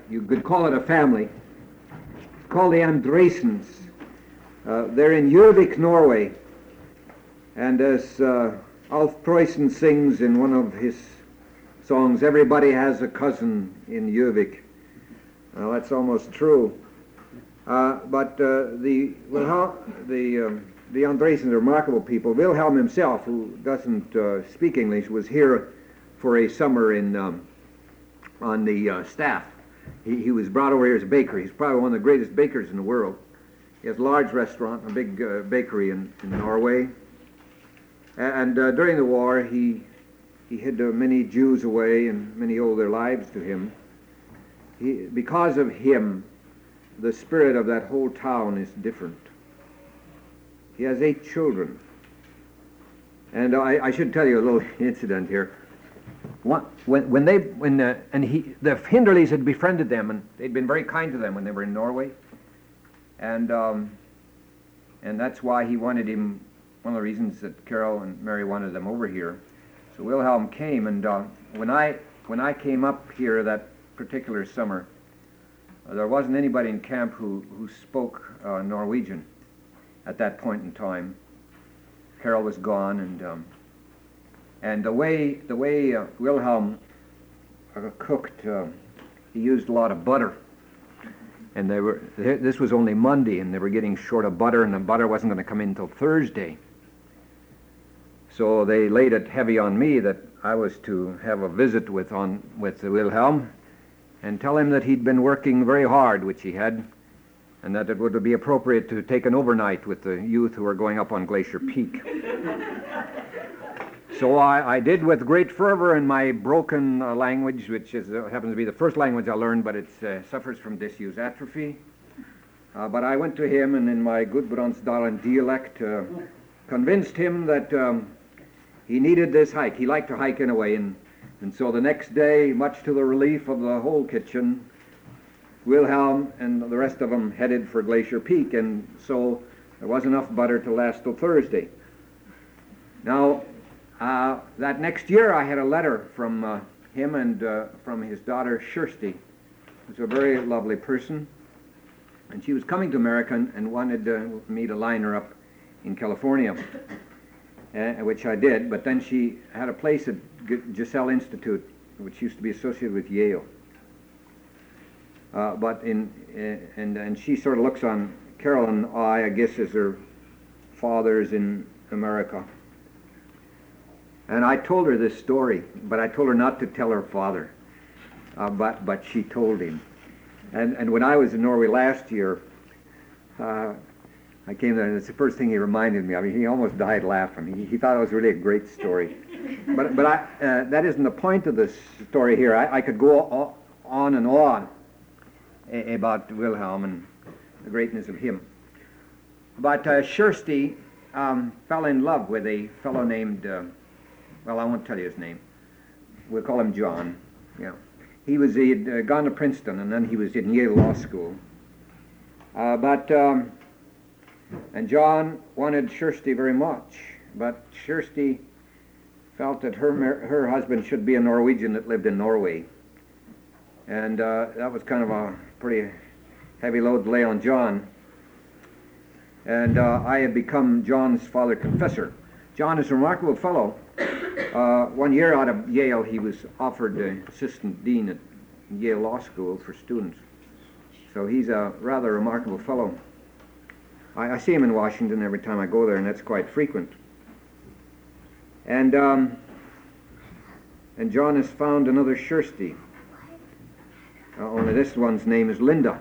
you could call it a family. It's called the Andresens. They're in Gjøvik, Norway. And as Alf Preussen sings in one of his songs, everybody has a cousin in Gjøvik. Well, that's almost true. But the Andresens are remarkable people. Wilhelm himself, who doesn't speak English, was here for a summer on the staff. He was brought over here as a baker. He's probably one of the greatest bakers in the world. He has a large restaurant, a big bakery in Norway. And during the war, he hid many Jews away, and many owe their lives to him. Because of him, the spirit of that whole town is different. He has 8 children. And I should tell you a little incident here. The Hinderleys had befriended them, and they'd been very kind to them when they were in Norway. And that's why he wanted him, one of the reasons that Carol and Mary wanted them over here. So Wilhelm came, and when I came up here that particular summer, there wasn't anybody in camp who spoke Norwegian at that point in time. Carol was gone, and the way Wilhelm cooked, he used a lot of butter. And this was only Monday, and they were getting short of butter, and the butter wasn't going to come in until Thursday. So they laid it heavy on me that I was to have a visit with Wilhelm and tell him that he'd been working very hard, which he had, and that it would be appropriate to take an overnight with the youth who were going up on Glacier Peak. So I did with great fervor in my broken language, which happens to be the first language I learned, but it suffers from disuse atrophy. But I went to him, and in my Gudbrandsdalen dialect, convinced him that he needed this hike. He liked to hike anyway, and so the next day, much to the relief of the whole kitchen, Wilhelm and the rest of them headed for Glacier Peak, and so there was enough butter to last till Thursday. Now, that next year I had a letter from him and from his daughter Kirsty, who's a very lovely person, and she was coming to America and wanted me to line her up in California, which I did, but then she had a place at Giselle Institute, which used to be associated with Yale. And she sort of looks on Carol and I guess, as her fathers in America. And I told her this story, but I told her not to tell her father. But she told him. And when I was in Norway last year, I came there, and it's the first thing he reminded me of. He almost died laughing. He thought it was really a great story. But that isn't the point of this story here. I could go on and on about Wilhelm and the greatness of him. But Kirsty fell in love with a fellow named, well, I won't tell you his name. We'll call him John. Yeah, he had gone to Princeton, and then he was in Yale Law School. And John wanted Kirsty very much, but Kirsty felt that her husband should be a Norwegian that lived in Norway. And that was kind of a pretty heavy load to lay on John. And I had become John's father confessor. John is a remarkable fellow. 1 year out of Yale, he was offered assistant dean at Yale Law School for students. So he's a rather remarkable fellow. I see him in Washington every time I go there, and that's quite frequent. And John has found another Kirsty. Only this one's name is Linda.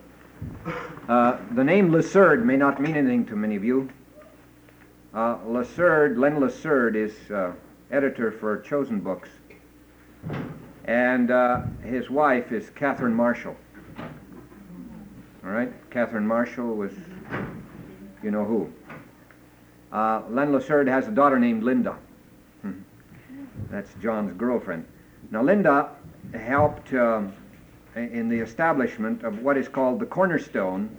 The name Lessard may not mean anything to many of you. Len Lessard is editor for Chosen Books, and his wife is Catherine Marshall. All right, Catherine Marshall was, you know who. Len Lessard has a daughter named Linda. That's John's girlfriend. Now, Linda helped in the establishment of what is called the Cornerstone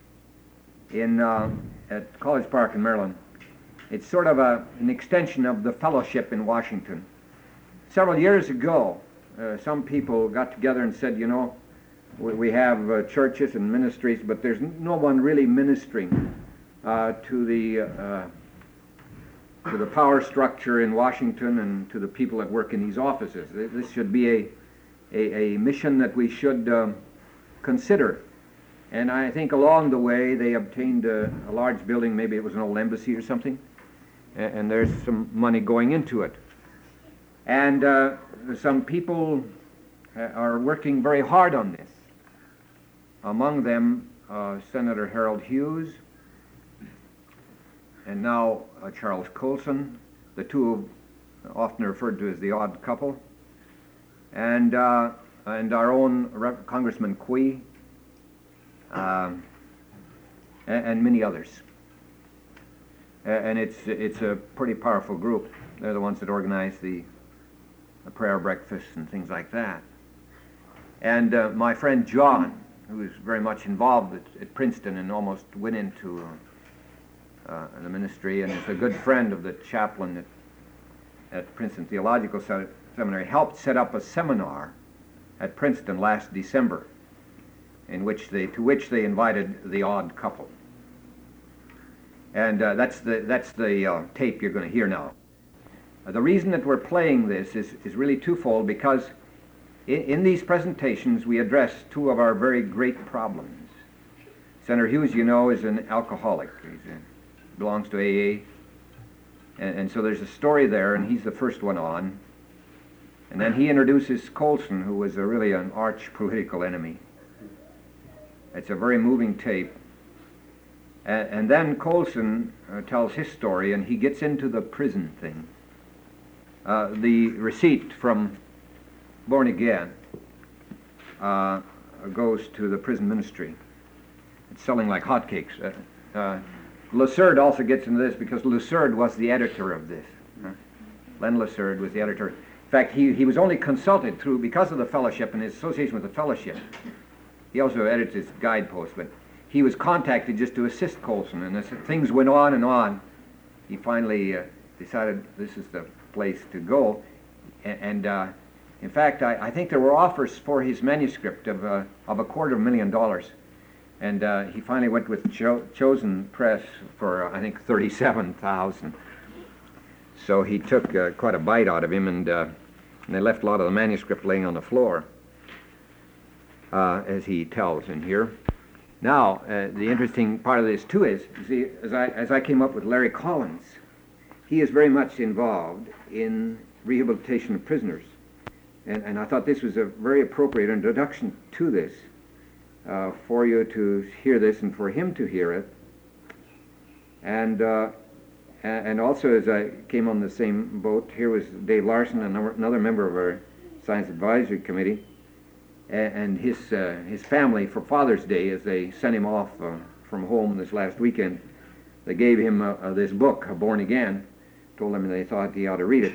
at College Park in Maryland. It's sort of an extension of the fellowship in Washington. Several years ago, some people got together and said, you know, we have churches and ministries, but there's no one really ministering to the power structure in Washington and to the people that work in these offices. This should be a mission that we should consider. And I think along the way they obtained a large building, maybe it was an old embassy or something, and there's some money going into it. And some people are working very hard on this. Among them, Senator Harold Hughes, and now Charles Colson, the two often referred to as the odd couple, and our own Congressman Quee, and many others. And it's a pretty powerful group. They're the ones that organize the prayer breakfasts and things like that. And my friend John, who is very much involved at Princeton and almost went into the ministry, and is a good friend of the chaplain at Princeton Theological Seminary, helped set up a seminar at Princeton last December, to which they invited the odd couple. And that's the tape you're going to hear now. The reason that we're playing this is really twofold, because in these presentations we address two of our very great problems. Senator Hughes, you know, is an alcoholic. He belongs to AA. And so there's a story there, and he's the first one on. And then he introduces Colson, who was really an arch political enemy. It's a very moving tape. And then Colson tells his story, and he gets into the prison thing. The receipt from Born Again goes to the prison ministry. It's selling like hotcakes. Lessard also gets into this because Lessard was the editor of this. Len Lessard was the editor. In fact, he was only consulted through, because of the fellowship and his association with the fellowship. He also edits his guidepost, but he was contacted just to assist Colson, and as things went on and on, he finally decided this is the place to go. And in fact, I think there were offers for his manuscript of $250,000, and he finally went with Chosen Press for I think $37,000. So he took quite a bite out of him, and they left a lot of the manuscript laying on the floor, as he tells in here. Now, the interesting part of this too is, see, as I came up with Larry Collins, he is very much involved in rehabilitation of prisoners, and I thought this was a very appropriate introduction to this, for you to hear this and for him to hear it, and also as I came on the same boat, here was Dave Larson, another member of our Science Advisory Committee, and his family, for Father's Day, as they sent him off from home this last weekend, they gave him this book, Born Again, told him they thought he ought to read it.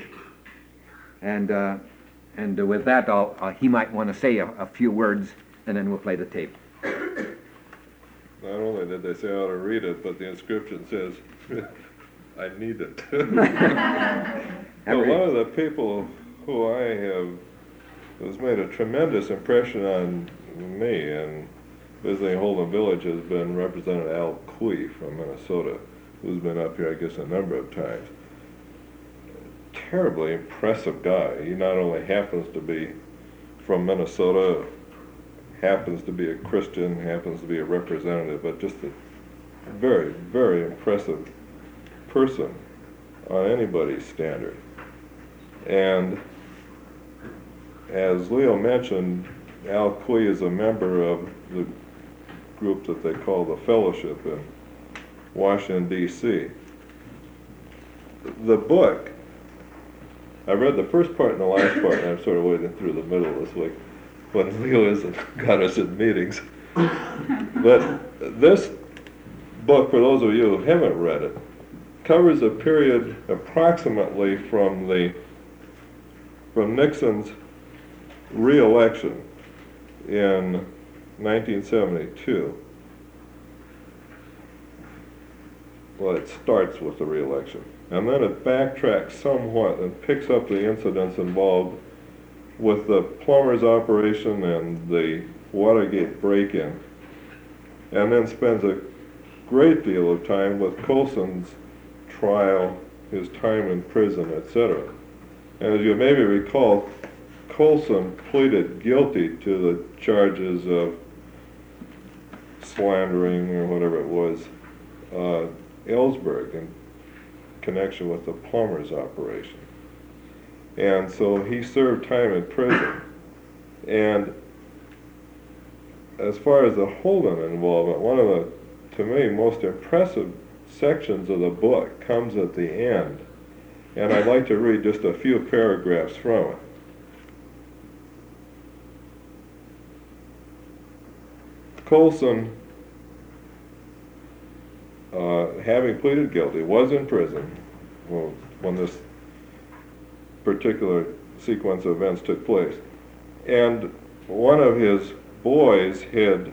And with that, he might want to say a few words, and then we'll play the tape. Not only did they say I ought to read it, but the inscription says, I need it. But one of the people who has made a tremendous impression on me and visiting Holden Village has been Representative Al Quee from Minnesota, who's been up here, I guess, a number of times. Terribly impressive guy. He not only happens to be from Minnesota, happens to be a Christian, happens to be a representative, but just a very, very impressive person on anybody's standard. And as Leo mentioned, Al Quee is a member of the group that they call the Fellowship in Washington, D.C. The book, I read the first part and the last part, and I'm sort of wading through the middle this week when Leo got us in meetings. But this book, for those of you who haven't read it, covers a period approximately from Nixon's re-election in 1972. Well, it starts with the re-election, and then it backtracks somewhat and picks up the incidents involved with the Plumbers operation and the Watergate break-in, and then spends a great deal of time with Colson's trial, his time in prison, etc. And as you maybe recall, Colson pleaded guilty to the charges of slandering, or whatever it was, Ellsberg in connection with the Plumbers operation. And so he served time in prison. And as far as the Holden involvement, one of the, to me, most impressive sections of the book comes at the end. And I'd like to read just a few paragraphs from it. Colson, having pleaded guilty, was in prison when this particular sequence of events took place. And one of his boys had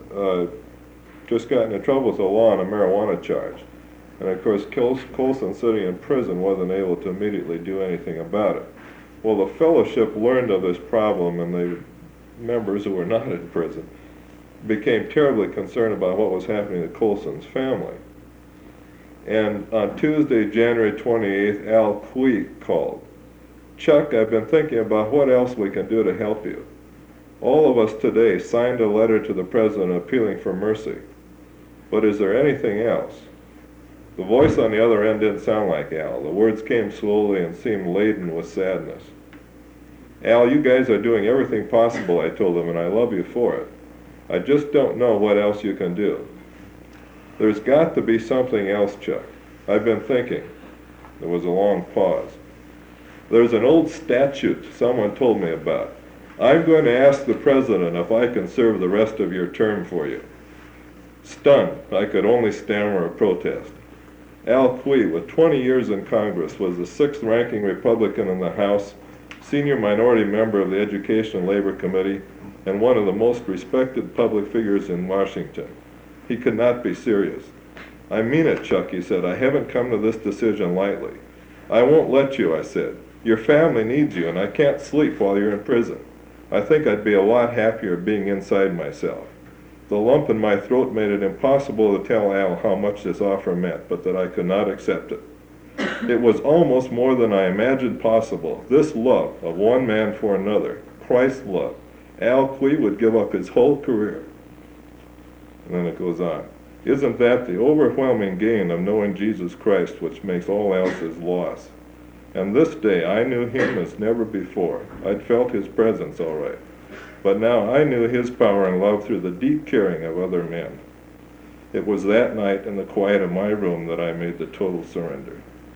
just gotten in trouble with the law on a marijuana charge. And of course, Colson, sitting in prison, wasn't able to immediately do anything about it. Well, the fellowship learned of this problem, and the members who were not in prison became terribly concerned about what was happening to Colson's family. And on Tuesday, January 28th, Al Quee called. "Chuck, I've been thinking about what else we can do to help you. All of us today signed a letter to the president appealing for mercy. But is there anything else?" The voice on the other end didn't sound like Al. The words came slowly and seemed laden with sadness. "Al, you guys are doing everything possible," I told him, "and I love you for it. I just don't know what else you can do. There's got to be something else, Chuck. I've been thinking." There was a long pause. "There's an old statute someone told me about. I'm going to ask the president if I can serve the rest of your term for you." Stunned, I could only stammer a protest. Al Quee, with 20 years in Congress, was the 6th-ranking Republican in the House, senior minority member of the Education and Labor Committee, and one of the most respected public figures in Washington. He could not be serious. "I mean it, Chuck," he said. "I haven't come to this decision lightly. I won't let you," I said. "Your family needs you, and I can't sleep while you're in prison. I think I'd be a lot happier being inside myself." The lump in my throat made it impossible to tell Al how much this offer meant, but that I could not accept it. It was almost more than I imagined possible. This love of one man for another, Christ's love. Al Quee would give up his whole career. And then it goes on. "Isn't that the overwhelming gain of knowing Jesus Christ, which makes all else as loss? And this day I knew him as never before. I'd felt his presence all right. But now I knew his power and love through the deep caring of other men. It was that night in the quiet of my room that I made the total surrender."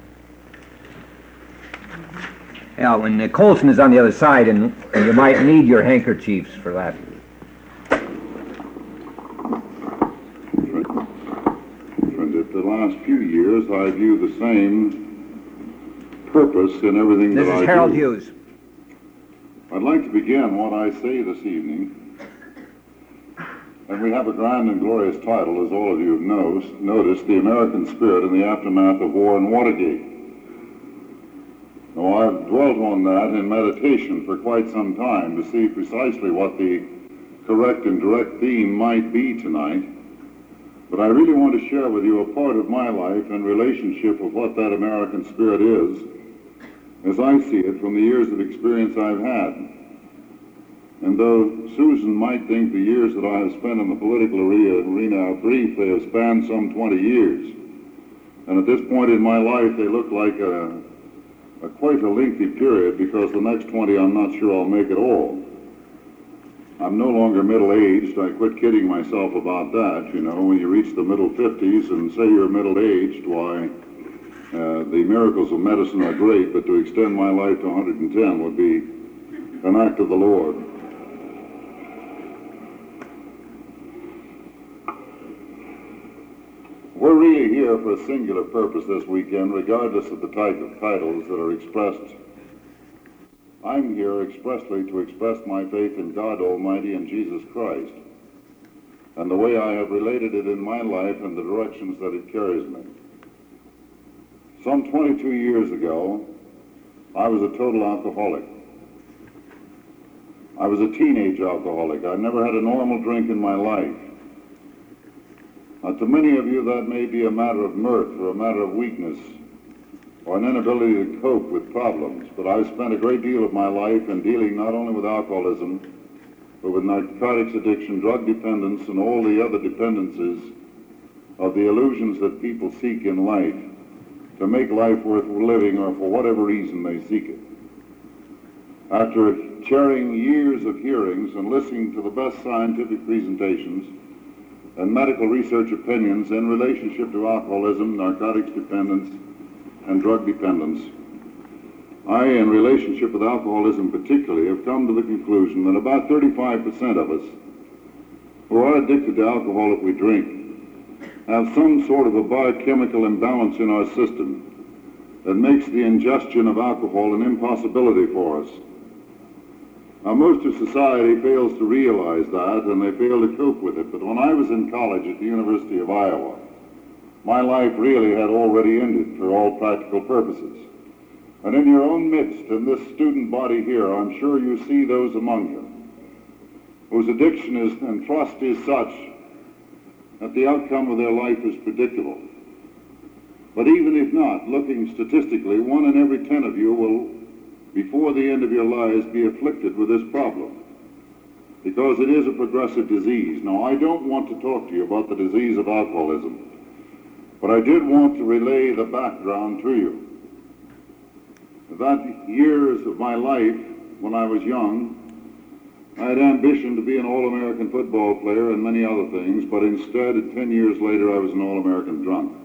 Al, when Colson is on the other side, and you might need your handkerchiefs for that. And at the last few years, I view the same purpose in everything that I do. This is Harold Hughes. I'd like to begin what I say this evening, and we have a grand and glorious title, as all of you have noticed, "The American Spirit in the Aftermath of War and Watergate." Now, I've dwelt on that in meditation for quite some time to see precisely what the correct and direct theme might be tonight, but I really want to share with you a part of my life in relationship with what that American spirit is, as I see it from the years of experience I've had. And though Susan might think the years that I have spent in the political arena are brief, they have spanned some 20 years. And at this point in my life, they look like quite a lengthy period, because the next 20 I'm not sure I'll make at all. I'm no longer middle-aged. I quit kidding myself about that. You know, when you reach the middle 50s and say you're middle-aged, why, the miracles of medicine are great, but to extend my life to 110 would be an act of the Lord. We're really here for a singular purpose this weekend, regardless of the type of titles that are expressed. I'm here expressly to express my faith in God Almighty and Jesus Christ, and the way I have related it in my life and the directions that it carries me. Some 22 years ago, I was a total alcoholic. I was a teenage alcoholic. I never had a normal drink in my life. Now, to many of you, that may be a matter of mirth or a matter of weakness or an inability to cope with problems, but I've spent a great deal of my life in dealing not only with alcoholism, but with narcotics addiction, drug dependence, and all the other dependencies of the illusions that people seek in life to make life worth living, or for whatever reason they seek it. After chairing years of hearings and listening to the best scientific presentations and medical research opinions in relationship to alcoholism, narcotics dependence, and drug dependence, I, in relationship with alcoholism particularly, have come to the conclusion that about 35% of us who are addicted to alcohol if we drink have some sort of a biochemical imbalance in our system that makes the ingestion of alcohol an impossibility for us. Now, most of society fails to realize that, and they fail to cope with it. But when I was in college at the University of Iowa, my life really had already ended for all practical purposes. And in your own midst, in this student body here, I'm sure you see those among you whose addiction is and trust is such that the outcome of their life is predictable. But even if not, looking statistically, 1 in every 10 of you will, before the end of your lives, be afflicted with this problem, because it is a progressive disease. Now, I don't want to talk to you about the disease of alcoholism, but I did want to relay the background to you. That years of my life, when I was young, I had ambition to be an All-American football player and many other things, but instead, 10 years later, I was an All-American drunk.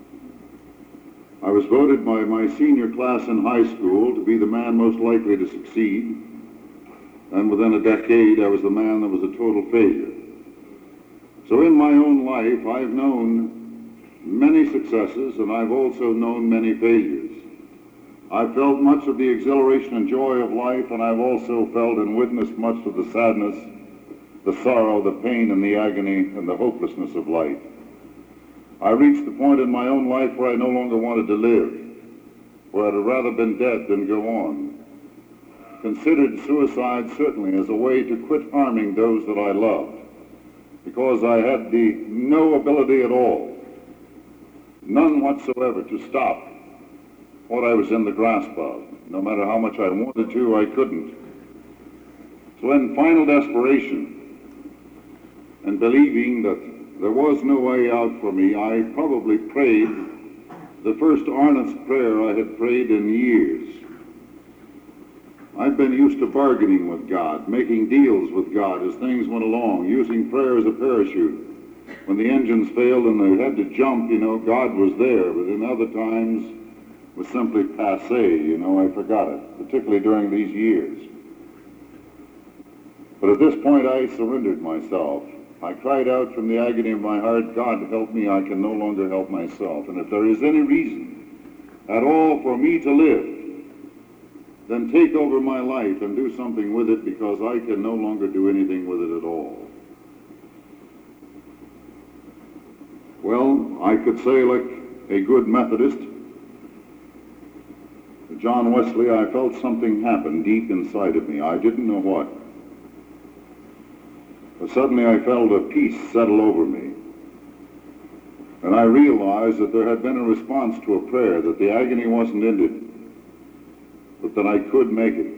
I was voted by my senior class in high school to be the man most likely to succeed, and within a decade, I was the man that was a total failure. So in my own life, I've known many successes, and I've also known many failures. I've felt much of the exhilaration and joy of life, and I've also felt and witnessed much of the sadness, the sorrow, the pain, and the agony, and the hopelessness of life. I reached the point in my own life where I no longer wanted to live, where I'd have rather been dead than go on. Considered suicide certainly as a way to quit harming those that I loved, because I had no ability at all, none whatsoever, to stop what I was in the grasp of. No matter how much I wanted to, I couldn't. So in final desperation, and believing that there was no way out for me, I probably prayed the first earnest prayer I had prayed in years. I've been used to bargaining with God, making deals with God as things went along, using prayer as a parachute. When the engines failed and they had to jump, God was there, but in other times was simply passé, I forgot it, particularly during these years. But at this point, I surrendered myself. I cried out from the agony of my heart, God, help me, I can no longer help myself. And if there is any reason at all for me to live, then take over my life and do something with it, because I can no longer do anything with it at all. Well, I could say, like a good Methodist, John Wesley, I felt something happen deep inside of me. I didn't know what. But suddenly I felt a peace settle over me. And I realized that there had been a response to a prayer, that the agony wasn't ended, but that I could make it.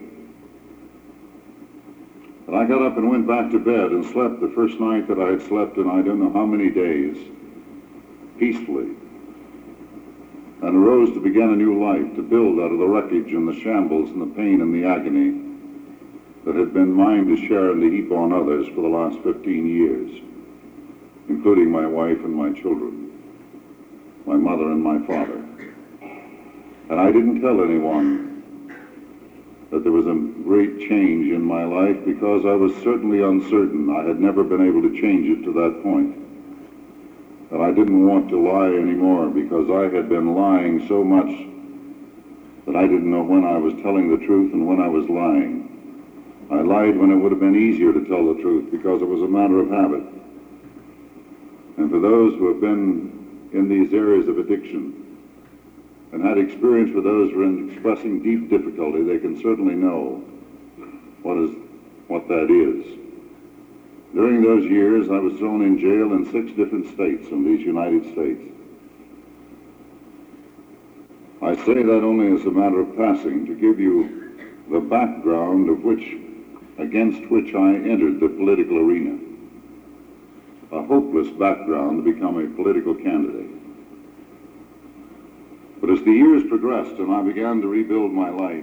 And I got up and went back to bed and slept the first night that I had slept in I don't know how many days, peacefully. And arose to begin a new life, to build out of the wreckage and the shambles and the pain and the agony that had been mine to share and to heap on others for the last 15 years, including my wife and my children, my mother and my father. And I didn't tell anyone that there was a great change in my life, because I was certainly uncertain. I had never been able to change it to that point. And I didn't want to lie anymore, because I had been lying so much that I didn't know when I was telling the truth and when I was lying. I lied when it would have been easier to tell the truth, because it was a matter of habit. And for those who have been in these areas of addiction and had experience with those who are expressing deep difficulty, they can certainly know what what that is. During those years, I was thrown in jail in 6 different states in these United States. I say that only as a matter of passing to give you the background against which I entered the political arena. A hopeless background to become a political candidate. But as the years progressed and I began to rebuild my life,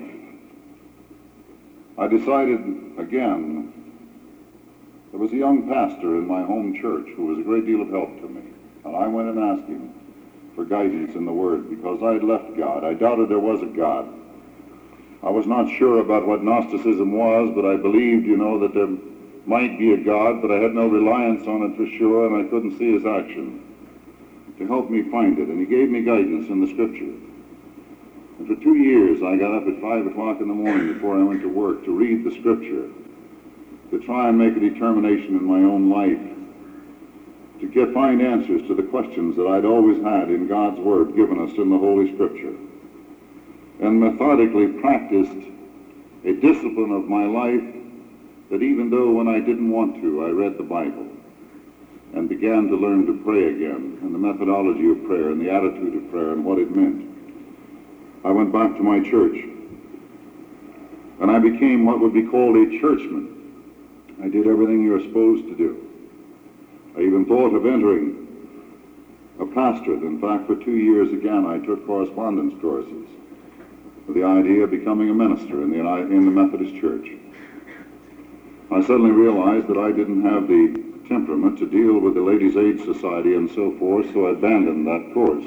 I decided again. There was a young pastor in my home church who was a great deal of help to me, and I went and asked him for guidance in the Word because I had left God. I doubted there was a God. I was not sure about what Gnosticism was, but I believed, that there might be a God, but I had no reliance on it for sure, and I couldn't see his action to help me find it. And he gave me guidance in the Scripture. And for 2 years, I got up at 5 o'clock in the morning before I went to work to read the Scripture, to try and make a determination in my own life, to find answers to the questions that I'd always had in God's Word given us in the Holy Scripture, and methodically practiced a discipline of my life that even though when I didn't want to, I read the Bible and began to learn to pray again, and the methodology of prayer and the attitude of prayer and what it meant. I went back to my church, and I became what would be called a churchman. I did everything you're supposed to do. I even thought of entering a pastorate. In fact, for 2 years again, I took correspondence courses with the idea of becoming a minister in the Methodist Church. I suddenly realized that I didn't have the temperament to deal with the Ladies' Aid Society and so forth, so I abandoned that course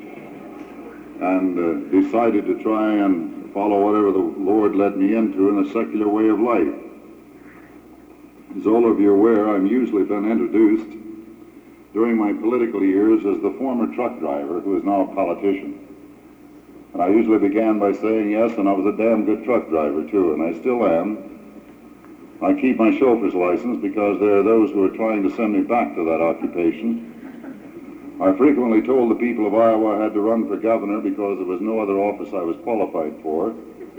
and decided to try and follow whatever the Lord led me into in a secular way of life. As all of you are aware, I'm usually been introduced during my political years as the former truck driver who is now a politician. And I usually began by saying yes, and I was a damn good truck driver too, and I still am. I keep my chauffeur's license because there are those who are trying to send me back to that occupation. I frequently told the people of Iowa I had to run for governor because there was no other office I was qualified for.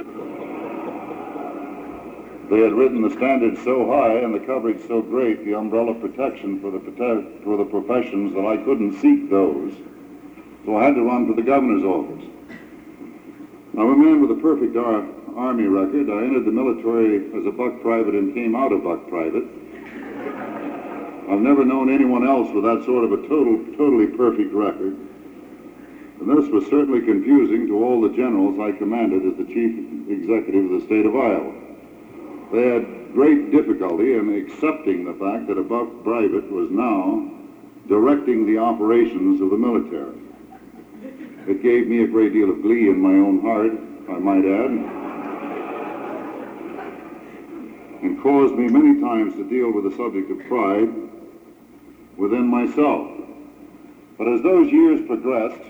They had written the standards so high and the coverage so great, the umbrella protection for the professions, that I couldn't seek those. So I had to run for the governor's office. I'm a man with a perfect Army record. I entered the military as a buck private and came out a buck private. I've never known anyone else with that sort of a totally perfect record. And this was certainly confusing to all the generals I commanded as the chief executive of the state of Iowa. They had great difficulty in accepting the fact that a buck private was now directing the operations of the military. It gave me a great deal of glee in my own heart, I might add, and caused me many times to deal with the subject of pride within myself. But as those years progressed,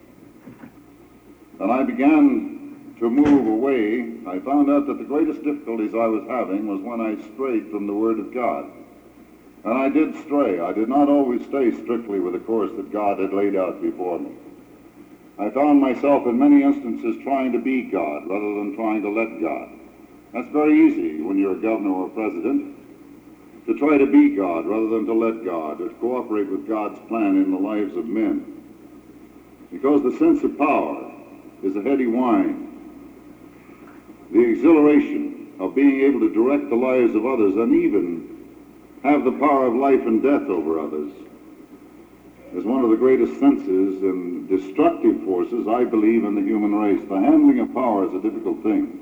and I began to move away, I found out that the greatest difficulties I was having was when I strayed from the Word of God. And I did stray. I did not always stay strictly with the course that God had laid out before me. I found myself in many instances trying to be God rather than trying to let God. That's very easy when you're a governor or a president, to try to be God rather than to let God, or to cooperate with God's plan in the lives of men. Because the sense of power is a heady wine. The exhilaration of being able to direct the lives of others and even have the power of life and death over others is one of the greatest senses and destructive forces, I believe, in the human race. The handling of power is a difficult thing.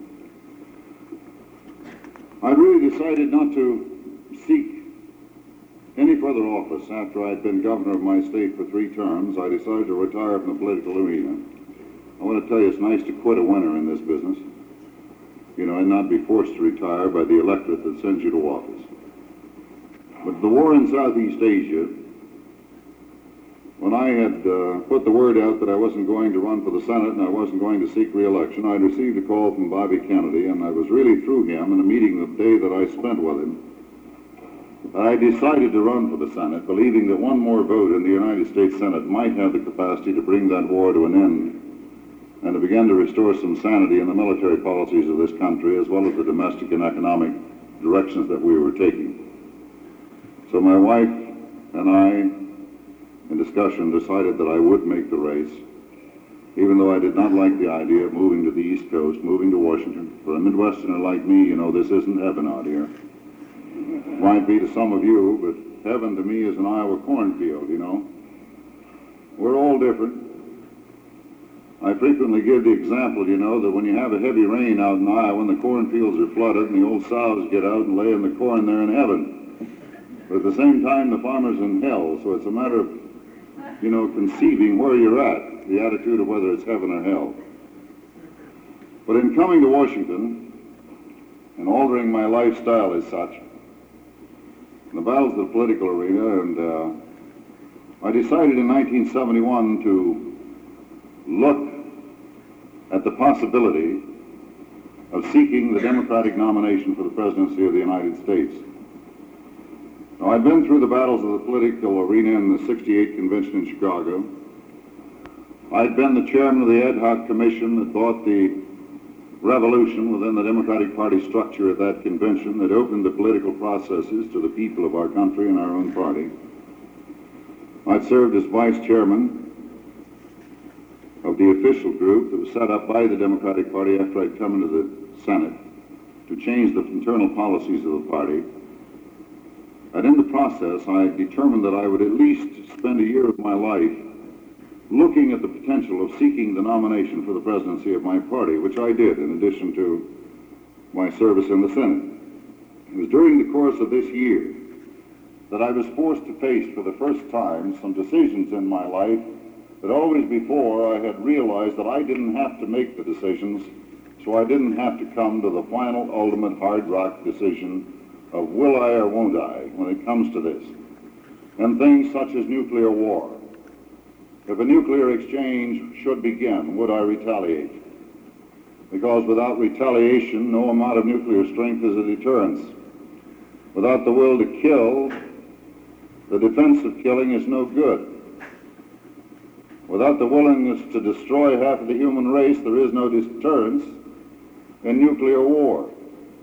I really decided not to seek any further office after I'd been governor of my state for 3 terms. I decided to retire from the political arena. I want to tell you, it's nice to quit a winner in this business, and not be forced to retire by the electorate that sends you to office. But the war in Southeast Asia, when I had put the word out that I wasn't going to run for the Senate and I wasn't going to seek re-election, I'd received a call from Bobby Kennedy, and I was really through him in a meeting the day that I spent with him. I decided to run for the Senate, believing that one more vote in the United States Senate might have the capacity to bring that war to an end and to begin to restore some sanity in the military policies of this country, as well as the domestic and economic directions that we were taking. So my wife and I, in discussion, decided that I would make the race, even though I did not like the idea of moving to the East Coast, moving to Washington. For a Midwesterner like me, you know, this isn't heaven out here. Might be to some of you, but heaven to me is an Iowa cornfield, you know. We're all different. I frequently give the example, you know, that when you have a heavy rain out in Iowa and the cornfields are flooded and the old sows get out and lay in the corn, they're in heaven. But at the same time, the farmer's in hell, so it's a matter of, you know, conceiving where you're at, the attitude of whether it's heaven or hell. But in coming to Washington and altering my lifestyle as such, in the battles of the political arena, and I decided in 1971 to look at the possibility of seeking the Democratic nomination for the presidency of the United States. Now, I'd been through the battles of the political arena in the '68 convention in Chicago. I'd been the chairman of the ad hoc commission that brought the revolution within the Democratic Party structure at that convention that opened the political processes to the people of our country and our own party. I'd served as vice chairman of the official group that was set up by the Democratic Party after I'd come into the Senate to change the internal policies of the party. And in the process, I determined that I would at least spend a year of my life looking at the potential of seeking the nomination for the presidency of my party, which I did in addition to my service in the Senate. It was during the course of this year that I was forced to face for the first time some decisions in my life that always before I had realized that I didn't have to make the decisions, so I didn't have to come to the final, ultimate, hard rock decision of will I or won't I when it comes to this. And things such as nuclear war. If a nuclear exchange should begin, would I retaliate? Because without retaliation, no amount of nuclear strength is a deterrence. Without the will to kill, the defense of killing is no good. Without the willingness to destroy half of the human race, there is no deterrence in nuclear war.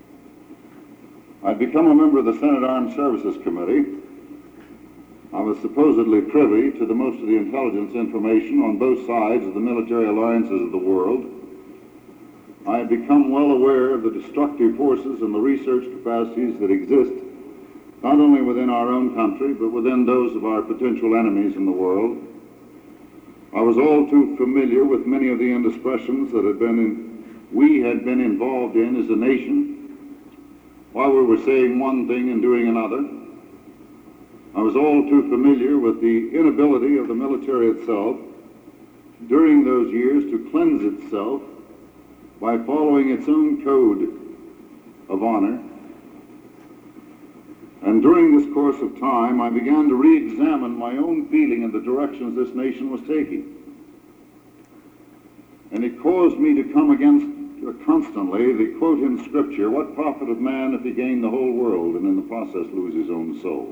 I'd become a member of the Senate Armed Services Committee. I was supposedly privy to the most of the intelligence information on both sides of the military alliances of the world. I had become well aware of the destructive forces and the research capacities that exist not only within our own country, but within those of our potential enemies in the world. I was all too familiar with many of the indiscretions that we had been involved in as a nation while we were saying one thing and doing another. I was all too familiar with the inability of the military itself during those years to cleanse itself by following its own code of honor. And during this course of time, I began to re-examine my own feeling in the directions this nation was taking. And it caused me to come against constantly the quote in Scripture, what profit of man if he gain the whole world and in the process lose his own soul?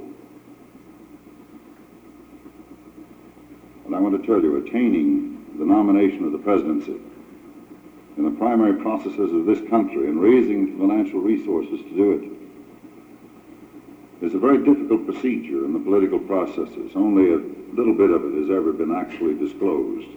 And I want to tell you, attaining the nomination of the presidency in the primary processes of this country and raising financial resources to do it is a very difficult procedure in the political processes. Only a little bit of it has ever been actually disclosed.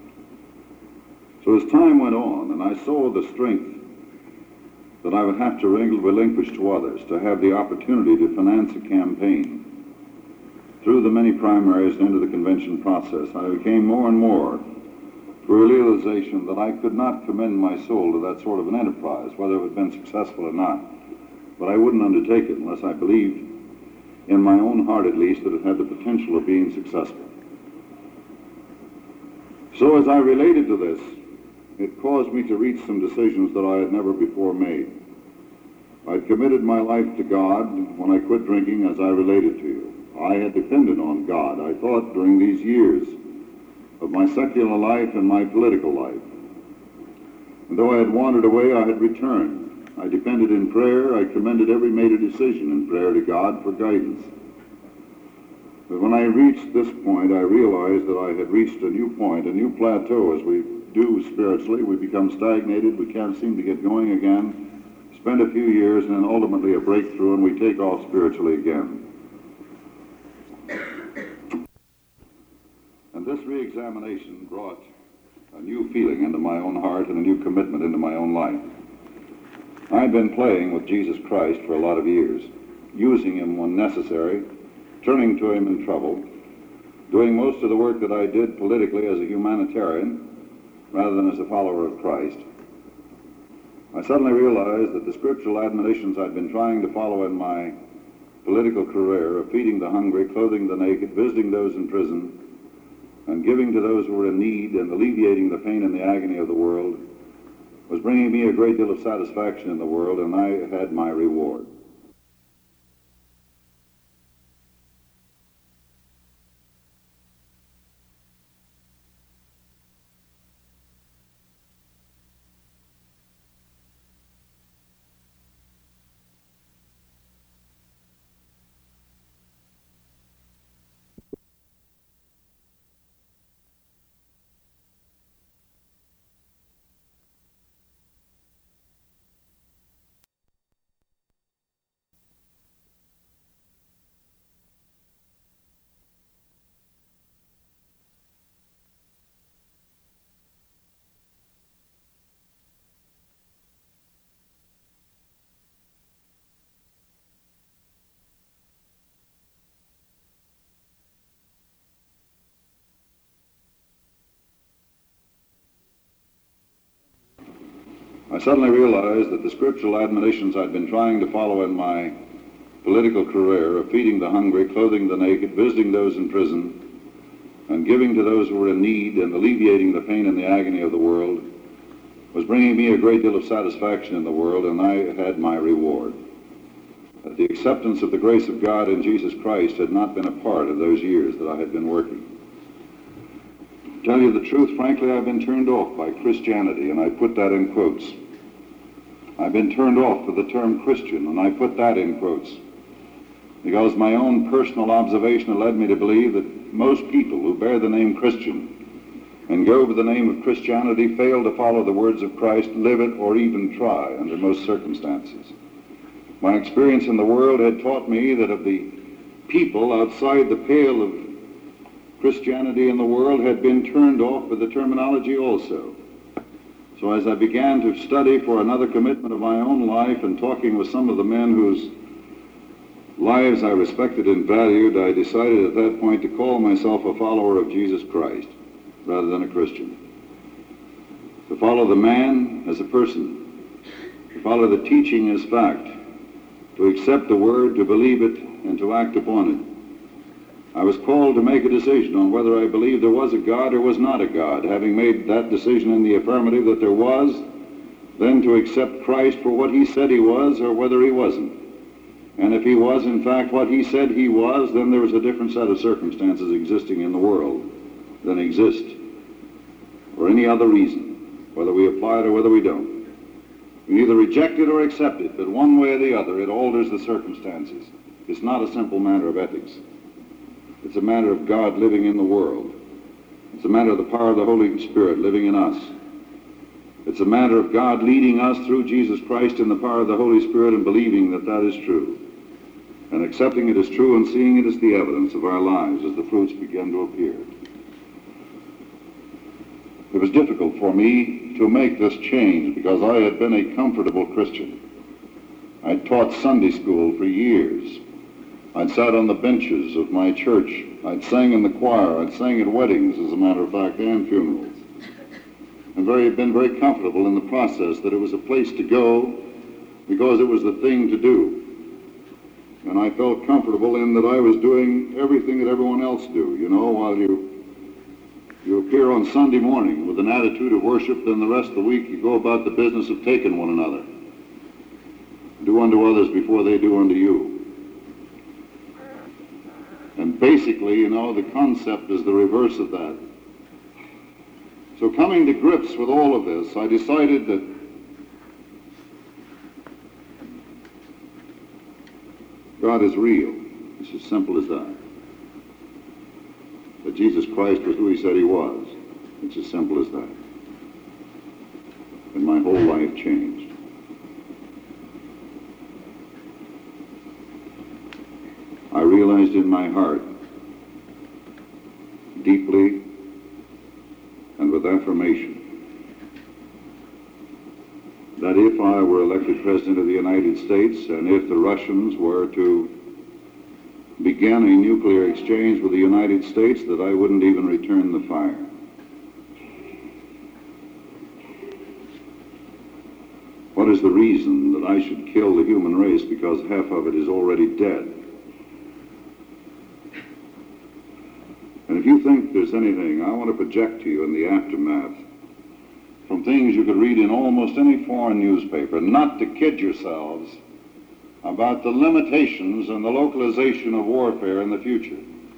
So as time went on and I saw the strength that I would have to relinquish to others to have the opportunity to finance a campaign through the many primaries and into the convention process, I became more and more to a realization that I could not commend my soul to that sort of an enterprise, whether it had been successful or not. But I wouldn't undertake it unless I believed, in my own heart at least, that it had the potential of being successful. So as I related to this, it caused me to reach some decisions that I had never before made. I'd committed my life to God when I quit drinking, as I related to you. I had depended on God, I thought, during these years of my secular life and my political life. And though I had wandered away, I had returned. I depended in prayer. I commended every major decision in prayer to God for guidance. But when I reached this point, I realized that I had reached a new point, a new plateau. As we do spiritually, we become stagnated. We can't seem to get going again. spend a few years, and then ultimately a breakthrough, and we take off spiritually again. And this re-examination brought a new feeling into my own heart and a new commitment into my own life. I'd been playing with Jesus Christ for a lot of years, using him when necessary, turning to him in trouble, doing most of the work that I did politically as a humanitarian rather than as a follower of Christ. I suddenly realized that the scriptural admonitions I'd been trying to follow in my political career of feeding the hungry, clothing the naked, visiting those in prison, and giving to those who were in need and alleviating the pain and the agony of the world was bringing me a great deal of satisfaction in the world, and I had my reward. I suddenly realized that the scriptural admonitions I'd been trying to follow in my political career of feeding the hungry, clothing the naked, visiting those in prison, and giving to those who were in need and alleviating the pain and the agony of the world was bringing me a great deal of satisfaction in the world, and I had my reward. That the acceptance of the grace of God in Jesus Christ had not been a part of those years that I had been working. To tell you the truth, frankly, I've been turned off by Christianity, and I put that in quotes. I've been turned off for the term Christian, and I put that in quotes, because my own personal observation led me to believe that most people who bear the name Christian and go by the name of Christianity fail to follow the words of Christ, live it, or even try under most circumstances. My experience in the world had taught me that of the people outside the pale of Christianity in the world had been turned off by the terminology also. So as I began to study for another commitment of my own life and talking with some of the men whose lives I respected and valued, I decided at that point to call myself a follower of Jesus Christ rather than a Christian. To follow the man as a person, to follow the teaching as fact, to accept the word, to believe it, and to act upon it. I was called to make a decision on whether I believed there was a God or was not a God. Having made that decision in the affirmative that there was, then to accept Christ for what he said he was or whether he wasn't. And if he was, in fact, what he said he was, then there was a different set of circumstances existing in the world than exist for any other reason, whether we apply it or whether we don't. We either reject it or accept it, but one way or the other, it alters the circumstances. It's not a simple matter of ethics. It's a matter of God living in the world. It's a matter of the power of the Holy Spirit living in us. It's a matter of God leading us through Jesus Christ in the power of the Holy Spirit and believing that that is true, and accepting it as true and seeing it as the evidence of our lives as the fruits begin to appear. It was difficult for me to make this change because I had been a comfortable Christian. I'd taught Sunday school for years. I'd sat on the benches of my church. I'd sang in the choir. I'd sang at weddings, as a matter of fact, and funerals. And been very comfortable in the process that it was a place to go because it was the thing to do. And I felt comfortable in that I was doing everything that everyone else do. You know, while you appear on Sunday morning with an attitude of worship, then the rest of the week you go about the business of taking one another. Do unto others before they do unto you. And basically, you know, the concept is the reverse of that. So coming to grips with all of this, I decided that God is real. It's as simple as that. That Jesus Christ was who he said he was. It's as simple as that. And my whole life changed. I realized in my heart, deeply and with affirmation, that if I were elected President of the United States and if the Russians were to begin a nuclear exchange with the United States, that I wouldn't even return the fire. What is the reason that I should kill the human race because half of it is already dead? And if you think there's anything I want to project to you in the aftermath from things you could read in almost any foreign newspaper, not to kid yourselves about the limitations and the localization of warfare in the future.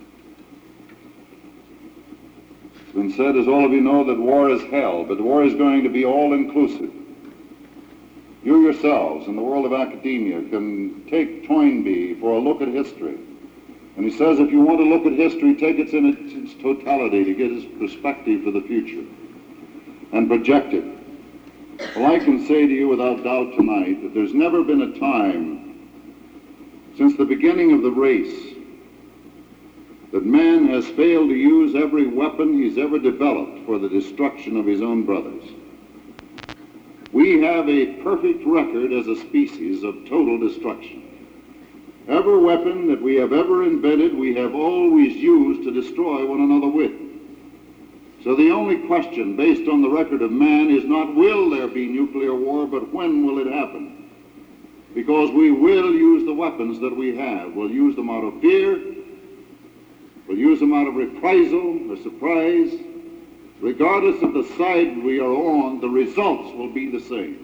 It's been said, as all of you know, that war is hell, but war is going to be all-inclusive. You yourselves in the world of academia can take Toynbee for a look at history. And he says if you want to look at history, take it in its totality to get its perspective for the future and project it. Well, I can say to you without doubt tonight that there's never been a time since the beginning of the race that man has failed to use every weapon he's ever developed for the destruction of his own brothers. We have a perfect record as a species of total destruction. Every weapon that we have ever invented, we have always used to destroy one another with. So the only question based on the record of man is not will there be nuclear war, but when will it happen? Because we will use the weapons that we have. We'll use them out of fear. We'll use them out of reprisal or surprise. Regardless of the side we are on, the results will be the same.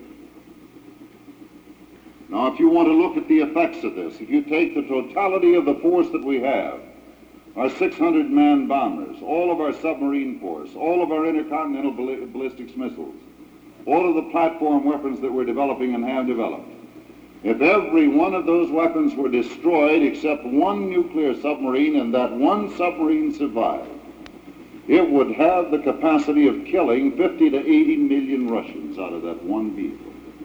Now, if you want to look at the effects of this, if you take the totality of the force that we have, our 600-man bombers, all of our submarine force, all of our intercontinental ballistics missiles, all of the platform weapons that we're developing and have developed, if every one of those weapons were destroyed except one nuclear submarine and that one submarine survived, it would have the capacity of killing 50 to 80 million Russians out of that one vehicle.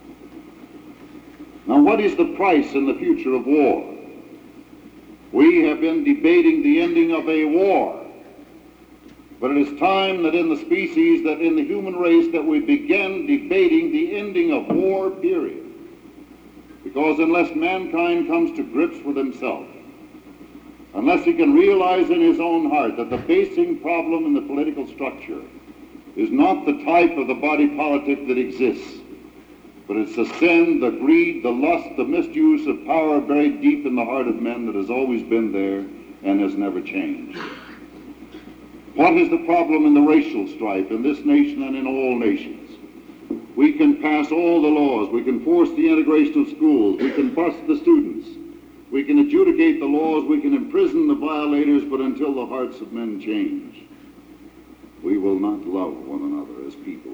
Now, what is the price in the future of war? We have been debating the ending of a war, but it is time that in the species, that in the human race, that we begin debating the ending of war, period. Because unless mankind comes to grips with himself, unless he can realize in his own heart that the basing problem in the political structure is not the type of the body politic that exists, but it's the sin, the greed, the lust, the misuse of power buried deep in the heart of men that has always been there and has never changed. What is the problem in the racial strife in this nation and in all nations? We can pass all the laws, we can force the integration of schools, we can bust the students, we can adjudicate the laws, we can imprison the violators, but until the hearts of men change, we will not love one another as people.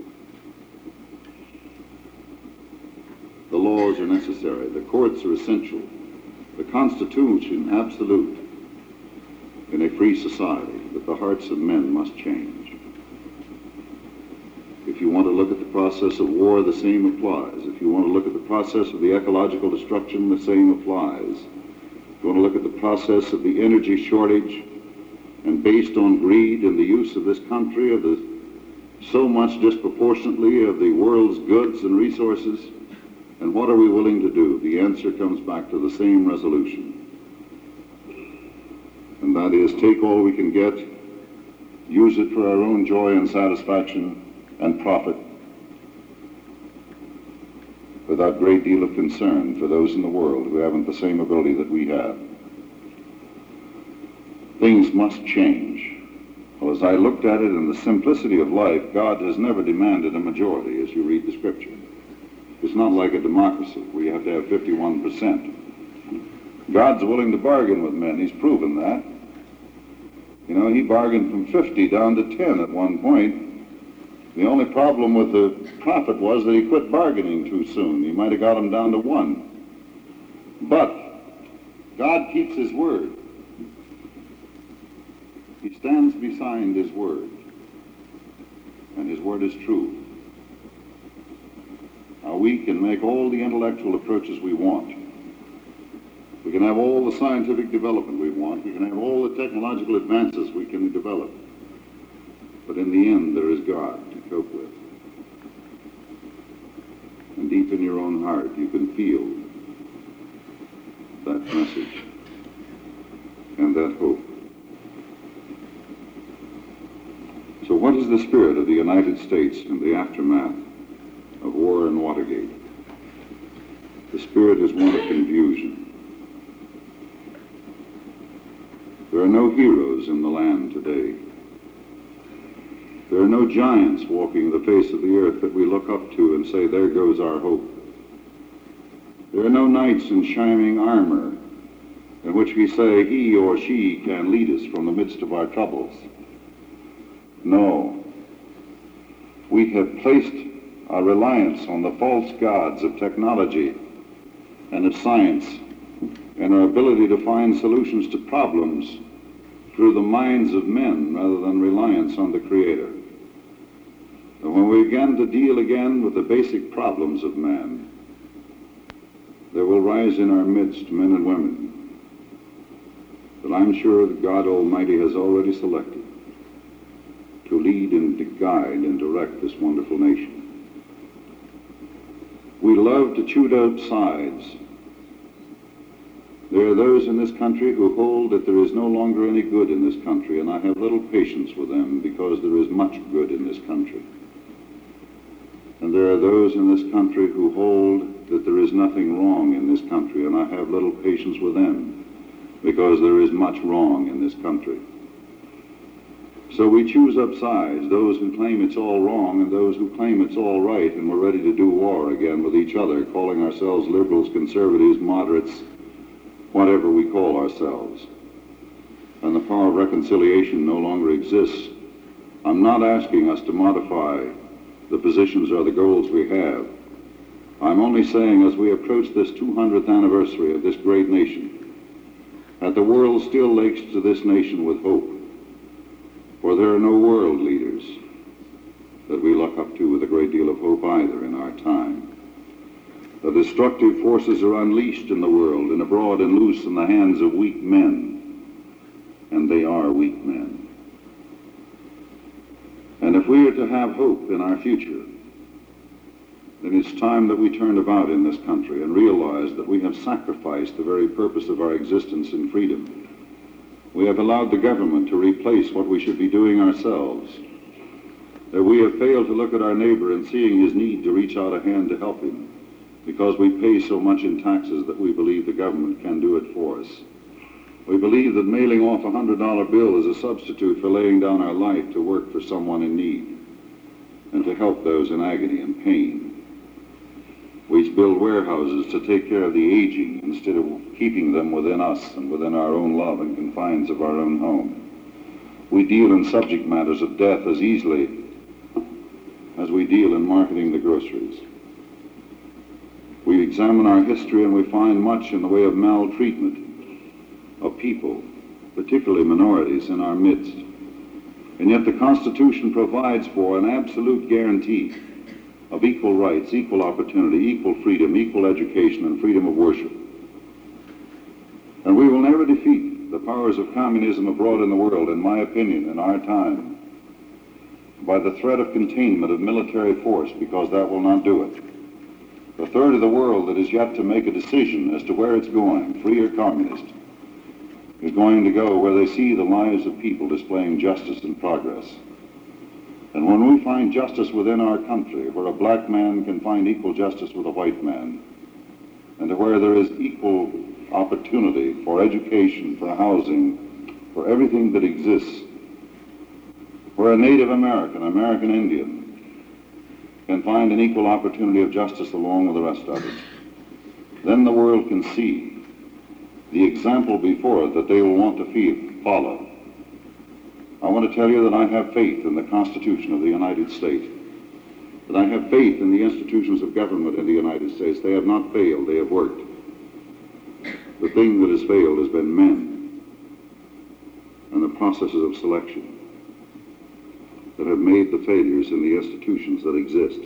The laws are necessary, the courts are essential, the Constitution absolute in a free society, but the hearts of men must change. If you want to look at the process of war, the same applies. If you want to look at the process of the ecological destruction, the same applies. If you want to look at the process of the energy shortage, and based on greed and the use of this country of the so much disproportionately of the world's goods and resources, and what are we willing to do? The answer comes back to the same resolution. And that is, take all we can get, use it for our own joy and satisfaction and profit, without a great deal of concern for those in the world who haven't the same ability that we have. Things must change. Well, as I looked at it in the simplicity of life, God has never demanded a majority, as you read the scripture. It's not like a democracy where you have to have 51%. God's willing to bargain with men. He's proven that. You know, he bargained from 50 down to 10 at one point. The only problem with the prophet was that he quit bargaining too soon. He might have got him down to 1. But God keeps his word. He stands beside his word. And his word is true. Now, we can make all the intellectual approaches we want. We can have all the scientific development we want. We can have all the technological advances we can develop. But in the end, there is God to cope with. And deep in your own heart, you can feel that message and that hope. So what is the spirit of the United States in the aftermath of war and Watergate? The spirit is one of confusion. There are no heroes in the land today. There are no giants walking the face of the earth that we look up to and say, there goes our hope. There are no knights in shining armor in which we say he or she can lead us from the midst of our troubles. No. We have placed our reliance on the false gods of technology and of science and our ability to find solutions to problems through the minds of men rather than reliance on the Creator. And when we begin to deal again with the basic problems of man, there will rise in our midst men and women that I'm sure that God Almighty has already selected to lead and to guide and direct this wonderful nation. We love to choose out sides. There are those in this country who hold that there is no longer any good in this country, and I have little patience with them because there is much good in this country. And there are those in this country who hold that there is nothing wrong in this country, and I have little patience with them because there is much wrong in this country. So we choose up sides, those who claim it's all wrong and those who claim it's all right, and we're ready to do war again with each other, calling ourselves liberals, conservatives, moderates, whatever we call ourselves. And the power of reconciliation no longer exists. I'm not asking us to modify the positions or the goals we have. I'm only saying as we approach this 200th anniversary of this great nation, that the world still looks to this nation with hope. For there are no world leaders that we look up to with a great deal of hope either in our time. The destructive forces are unleashed in the world and abroad and loose in the hands of weak men, and they are weak men. And if we are to have hope in our future, then it's time that we turned about in this country and realized that we have sacrificed the very purpose of our existence in freedom. We have allowed the government to replace what we should be doing ourselves. That we have failed to look at our neighbor and seeing his need to reach out a hand to help him because we pay so much in taxes that we believe the government can do it for us. We believe that mailing off a $100 bill is a substitute for laying down our life to work for someone in need and to help those in agony and pain. We build warehouses to take care of the aging instead of keeping them within us and within our own love and confines of our own home. We deal in subject matters of death as easily as we deal in marketing the groceries. We examine our history and we find much in the way of maltreatment of people, particularly minorities, in our midst. And yet the Constitution provides for an absolute guarantee of equal rights, equal opportunity, equal freedom, equal education, and freedom of worship. And we will never defeat the powers of communism abroad in the world, in my opinion, in our time, by the threat of containment of military force, because that will not do it. The third of the world that is yet to make a decision as to where it's going, free or communist, is going to go where they see the lives of people displaying justice and progress. And when we find justice within our country, where a black man can find equal justice with a white man, and to where there is equal opportunity for education, for housing, for everything that exists, where a Native American, American Indian, can find an equal opportunity of justice along with the rest of us, then the world can see the example before it that they will want to follow. I want to tell you that I have faith in the Constitution of the United States, that I have faith in the institutions of government in the United States. They have not failed, they have worked. The thing that has failed has been men and the processes of selection that have made the failures in the institutions that exist.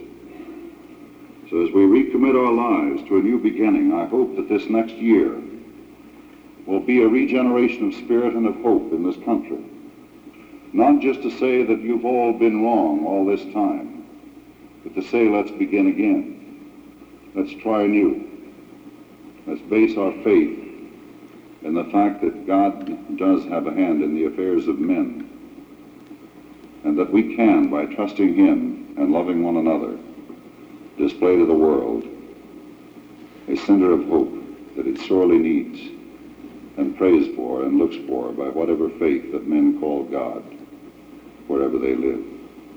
So as we recommit our lives to a new beginning, I hope that this next year will be a regeneration of spirit and of hope in this country. Not just to say that you've all been wrong all this time, but to say let's begin again. Let's try anew. Let's base our faith in the fact that God does have a hand in the affairs of men, and that we can, by trusting Him and loving one another, display to the world a center of hope that it sorely needs and prays for and looks for by whatever faith that men call God, wherever they live.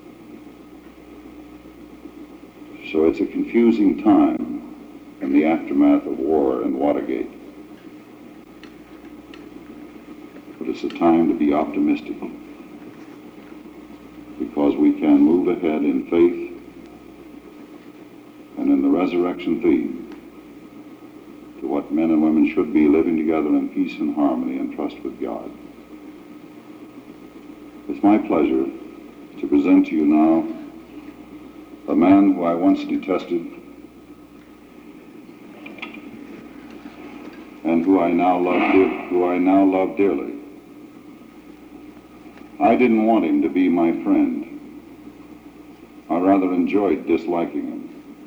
So it's a confusing time in the aftermath of war and Watergate. But it's a time to be optimistic, because we can move ahead in faith and in the resurrection theme to what men and women should be, living together in peace and harmony and trust with God. It's my pleasure to present to you now a man who I once detested and who I now love dearly. I didn't want him to be my friend. I rather enjoyed disliking him.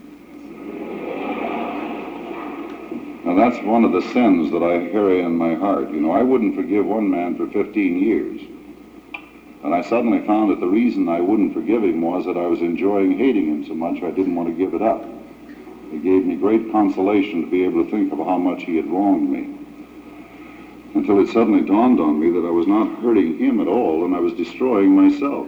Now that's one of the sins that I carry in my heart. You know, I wouldn't forgive one man for 15 years. And I suddenly found that the reason I wouldn't forgive him was that I was enjoying hating him so much I didn't want to give it up. It gave me great consolation to be able to think of how much he had wronged me, until it suddenly dawned on me that I was not hurting him at all and I was destroying myself.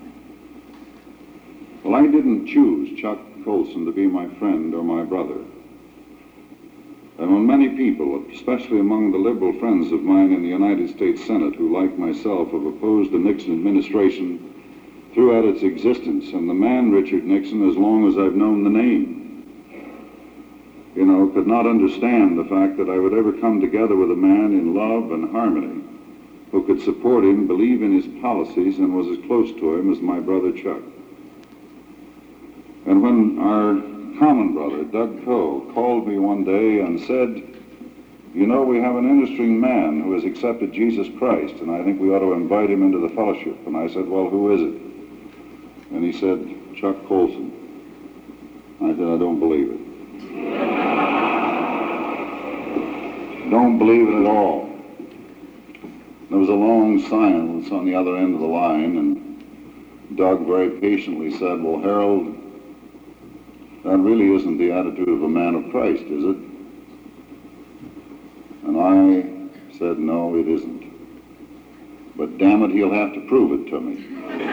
Well, I didn't choose Chuck Colson to be my friend or my brother. And when many people, especially among the liberal friends of mine in the United States Senate who, like myself, have opposed the Nixon administration throughout its existence, and the man Richard Nixon, as long as I've known the name, you know, could not understand the fact that I would ever come together with a man in love and harmony who could support him, believe in his policies, and was as close to him as my brother Chuck. And when our common brother, Doug Coe, called me one day and said, you know, we have an interesting man who has accepted Jesus Christ, and I think we ought to invite him into the fellowship. And I said, well, who is it? And he said, Chuck Colson. I said, I don't believe it. Don't believe it at all. There was a long silence on the other end of the line, and Doug very patiently said, well, Harold, that really isn't the attitude of a man of Christ, is it? And I said, no, it isn't. But damn it, he'll have to prove it to me.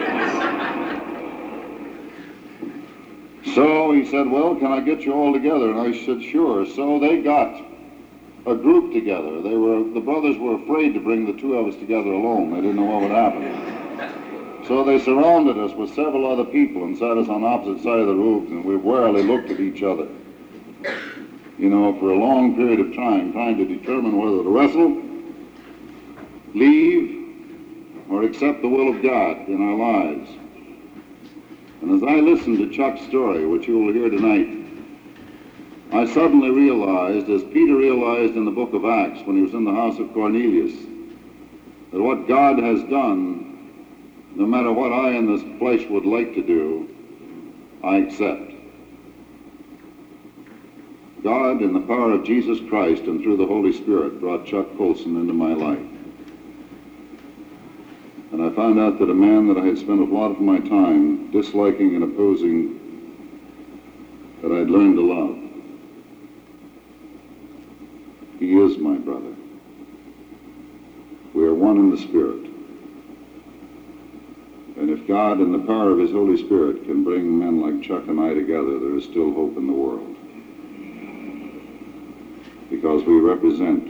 So he said, well, can I get you all together? And I said, sure. So they got a group together. The brothers were afraid to bring the two of us together alone. They didn't know what would happen. So they surrounded us with several other people and sat us on opposite sides of the room, and we warily looked at each other, you know, for a long period of time, trying to determine whether to wrestle, leave, or accept the will of God in our lives. And as I listened to Chuck's story, which you will hear tonight, I suddenly realized, as Peter realized in the book of Acts when he was in the house of Cornelius, that what God has done, no matter what I in this flesh would like to do, I accept. God, in the power of Jesus Christ and through the Holy Spirit, brought Chuck Colson into my life. And I found out that a man that I had spent a lot of my time disliking and opposing, that I'd learned to love. He is my brother. We are one in the Spirit. And if God, in the power of His Holy Spirit, can bring men like Chuck and I together, there is still hope in the world. Because we represent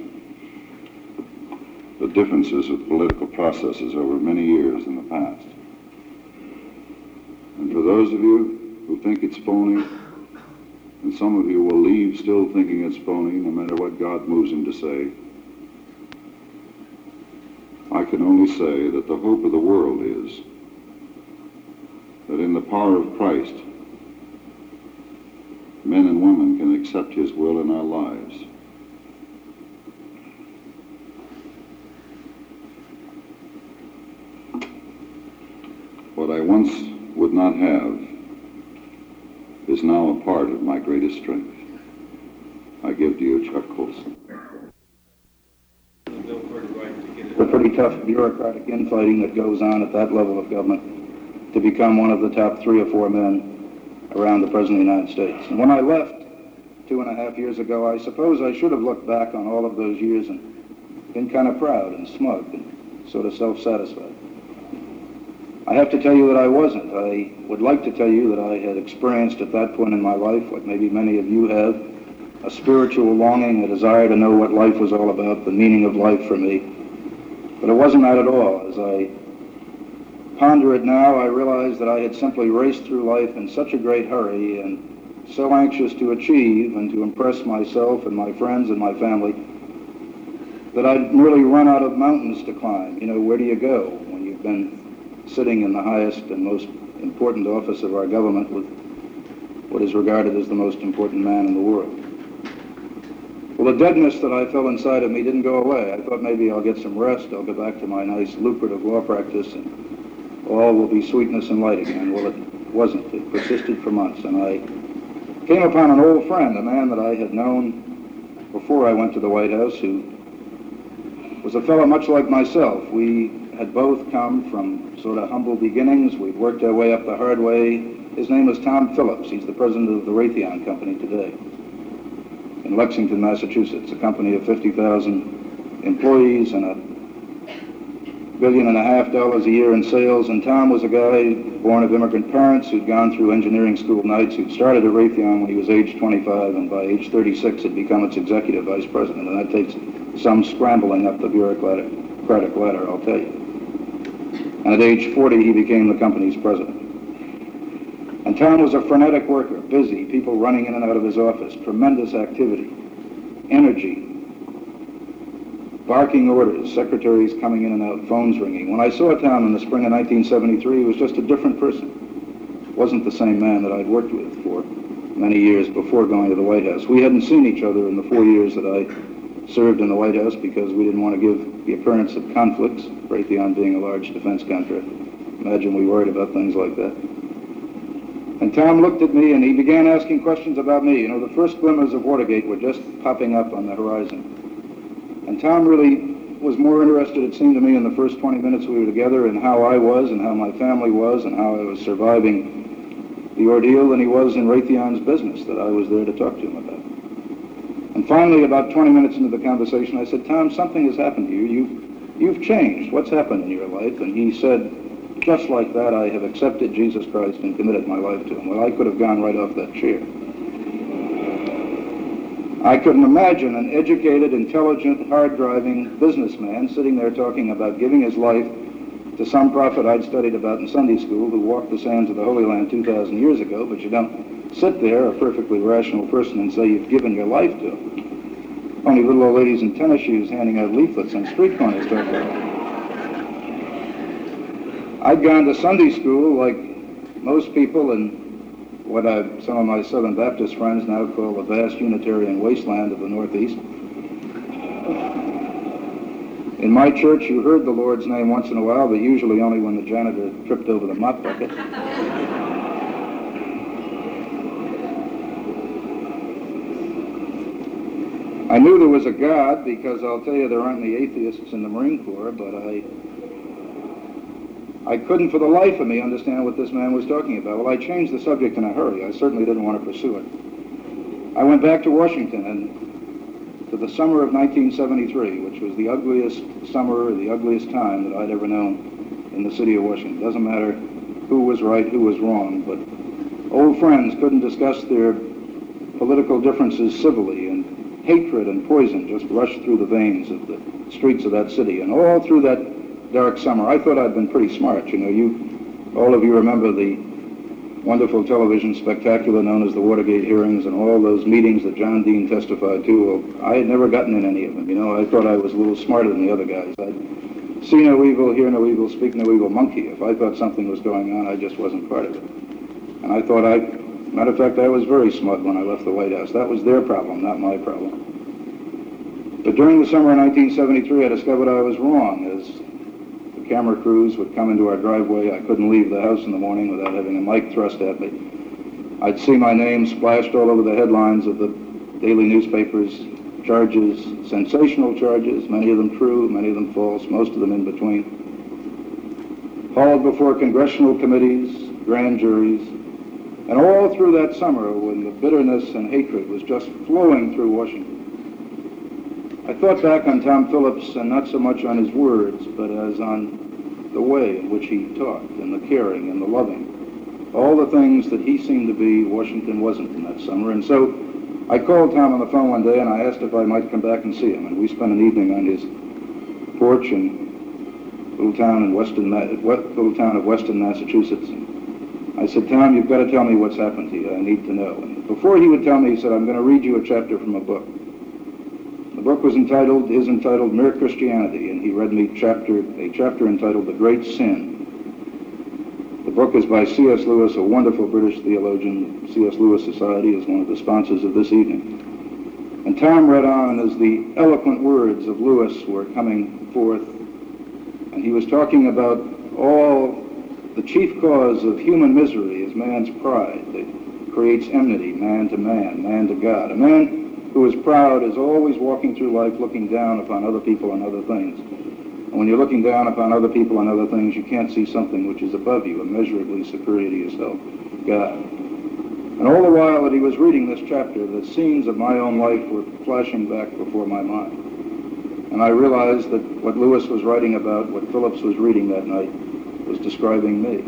the differences of political processes over many years in the past. And for those of you who think it's phony, and some of you will leave still thinking it's phony, no matter what God moves him to say, I can only say that the hope of the world is that in the power of Christ, men and women can accept His will in our lives. once would not have is now a part of my greatest strength. I give to you Chuck Colson. The pretty tough bureaucratic infighting that goes on at that level of government to become one of the top 3 or 4 men around the President of the United States. And when I left 2.5 years ago, I suppose I should have looked back on all of those years and been kind of proud and smug and sort of self-satisfied. I have to tell you that I wasn't. I would like to tell you that I had experienced at that point in my life what maybe many of you have, a spiritual longing, a desire to know what life was all about, the meaning of life for me. But it wasn't that at all. As I ponder it now, I realize that I had simply raced through life in such a great hurry and so anxious to achieve and to impress myself and my friends and my family that I'd really run out of mountains to climb. You know, where do you go when you've been sitting in the highest and most important office of our government with what is regarded as the most important man in the world? Well, the deadness that I felt inside of me didn't go away. I thought maybe I'll get some rest, I'll go back to my nice lucrative law practice, and all will be sweetness and light again. Well, it wasn't. It persisted for months, and I came upon an old friend, a man that I had known before I went to the White House, who was a fellow much like myself. We had both come from sort of humble beginnings. We'd worked our way up the hard way. His name was Tom Phillips. He's the president of the Raytheon Company today in Lexington, Massachusetts, a company of 50,000 employees and $1.5 billion a year in sales. And Tom was a guy born of immigrant parents who'd gone through engineering school nights, who'd started at Raytheon when he was age 25, and by age 36 had become its executive vice president. And that takes some scrambling up the bureaucratic ladder, I'll tell you. And at age 40, he became the company's president. And Tom was a frenetic worker, busy, people running in and out of his office, tremendous activity, energy, barking orders, secretaries coming in and out, phones ringing. When I saw Tom in the spring of 1973, he was just a different person. Wasn't the same man that I'd worked with for many years before going to the White House. We hadn't seen each other in the 4 years that I served in the White House because we didn't want to give the appearance of conflicts, Raytheon being a large defense contractor. Imagine we worried about things like that. And Tom looked at me and he began asking questions about me. You know, the first glimmers of Watergate were just popping up on the horizon. And Tom really was more interested, it seemed to me, in the first 20 minutes we were together in how I was and how my family was and how I was surviving the ordeal than he was in Raytheon's business that I was there to talk to him about. And finally, about 20 minutes into the conversation, I said, Tom, something has happened to you. You've changed. What's happened in your life? And he said, just like that, I have accepted Jesus Christ and committed my life to him. Well, I could have gone right off that chair. I couldn't imagine an educated, intelligent, hard-driving businessman sitting there talking about giving his life to some prophet I'd studied about in Sunday school who walked the sands of the Holy Land 2,000 years ago, but you don't sit there, a perfectly rational person, and say you've given your life to him. Only little old ladies in tennis shoes handing out leaflets on street corners talk about it. I'd gone to Sunday school like most people in what some of my Southern Baptist friends now call the vast Unitarian wasteland of the Northeast. In my church, you heard the Lord's name once in a while, but usually only when the janitor tripped over the mop bucket. I knew there was a God because I'll tell you there aren't any atheists in the Marine Corps, but I couldn't for the life of me understand what this man was talking about. Well, I changed the subject in a hurry. I certainly didn't want to pursue it. I went back to Washington and to the summer of 1973, which was the ugliest summer or the ugliest time that I'd ever known in the city of Washington. It doesn't matter who was right, who was wrong, but old friends couldn't discuss their political differences civilly, and hatred and poison just rushed through the veins of the streets of that city. And all through that dark summer, I thought I'd been pretty smart. You know, all of you remember the wonderful television spectacular known as the Watergate hearings and all those meetings that John Dean testified to. Well, I had never gotten in any of them. You know, I thought I was a little smarter than the other guys. I'd see no evil, hear no evil, speak no evil monkey. If I thought something was going on, I just wasn't part of it. And I thought matter of fact, I was very smug when I left the White House. That was their problem, not my problem. But during the summer of 1973, I discovered I was wrong. As the camera crews would come into our driveway. I couldn't leave the house in the morning without having a mic thrust at me. I'd see my name splashed all over the headlines of the daily newspapers, charges, sensational charges, many of them true, many of them false, most of them in between. Hauled before congressional committees, grand juries, and all through that summer when the bitterness and hatred was just flowing through Washington. I thought back on Tom Phillips, and not so much on his words, but as on the way in which he talked, and the caring and the loving. All the things that he seemed to be, Washington wasn't in that summer. And so I called Tom on the phone one day, and I asked if I might come back and see him. And we spent an evening on his porch in little town of Weston, Massachusetts. And I said, Tom, you've got to tell me what's happened to you. I need to know. And before he would tell me, he said, I'm going to read you a chapter from a book. The book is entitled Mere Christianity, and he read me a chapter entitled The Great Sin. The book is by C.S. Lewis, a wonderful British theologian. The C.S. Lewis Society is one of the sponsors of this evening. And Tom read on as the eloquent words of Lewis were coming forth, and he was talking about all the chief cause of human misery is man's pride that creates enmity, man to man, man to God. A man who is proud is always walking through life looking down upon other people and other things. And when you're looking down upon other people and other things, you can't see something which is above you, immeasurably superior to yourself, God. And all the while that he was reading this chapter, the scenes of my own life were flashing back before my mind. And I realized that what Lewis was writing about, what Phillips was reading that night, was describing me.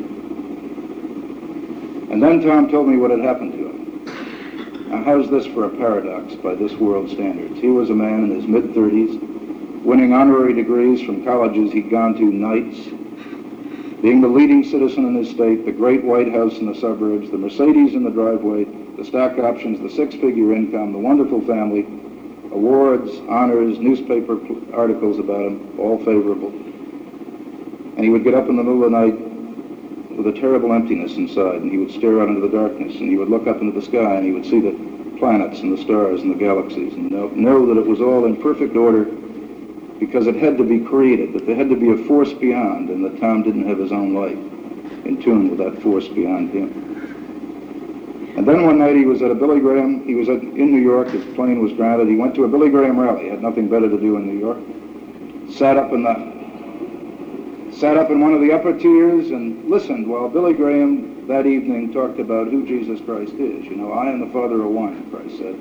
And then Tom told me what had happened to him. Now, how's this for a paradox by this world standards? He was a man in his mid-30s, winning honorary degrees from colleges he'd gone to nights, being the leading citizen in his state, the great White House in the suburbs, the Mercedes in the driveway, the stock options, the six-figure income, the wonderful family, awards, honors, newspaper articles about him, all favorable. And he would get up in the middle of the night with a terrible emptiness inside, and he would stare out into the darkness, and he would look up into the sky, and he would see the planets and the stars and the galaxies, and know that it was all in perfect order because it had to be created, that there had to be a force beyond, and that Tom didn't have his own life in tune with that force beyond him. And then one night he was at a Billy Graham, in New York, his plane was grounded, he went to a Billy Graham rally, had nothing better to do in New York, sat up in one of the upper tiers and listened while Billy Graham that evening talked about who Jesus Christ is. You know, I and the Father are one, Christ said.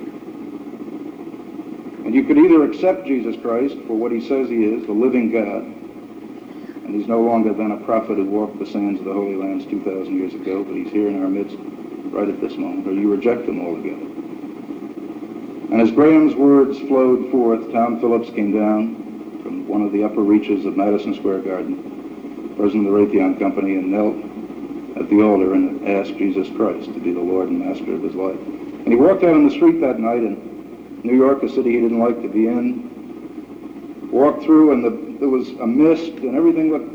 And you could either accept Jesus Christ for what he says he is, the living God, and he's no longer then a prophet who walked the sands of the Holy Lands 2,000 years ago, but he's here in our midst right at this moment, or you reject him altogether. And as Graham's words flowed forth, Tom Phillips came down from one of the upper reaches of Madison Square Garden, president of the Raytheon Company, and knelt at the altar and asked Jesus Christ to be the Lord and Master of his life. And he walked out on the street that night in New York, a city he didn't like to be in, walked through, and there was a mist, and everything looked